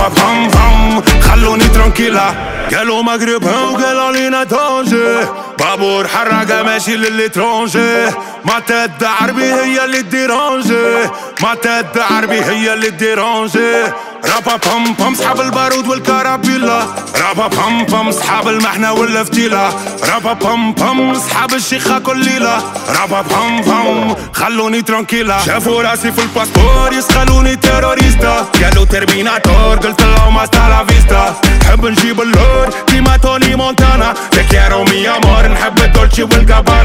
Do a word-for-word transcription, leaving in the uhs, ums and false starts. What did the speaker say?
رابا بام بام خلوني ترانكيلا. قالوا مغربها وقالوا لينا طنجة، بابور حرقة ماشي للإترونجي. ما تد عربي هي اللي ديرانجي، ما تد عربي هي اللي ديرانجي. رابا بام بام صحاب البارود والكرابيلا، رابا بام بام صحاب المحنة والفتيلة، رابا بام بام صحاب الشيخة كل ليلة. رابا بام بام خلوني ترانكيلا. شافوا راسي في الباسبور يسخلوني تيروريستا، قالوا ترميناتور قلت لهم هاستا لا فيستا. نحب نجيب اللور كيما توني مونتانا، تكيرو مي امور نحب الدولتشي والجابانا.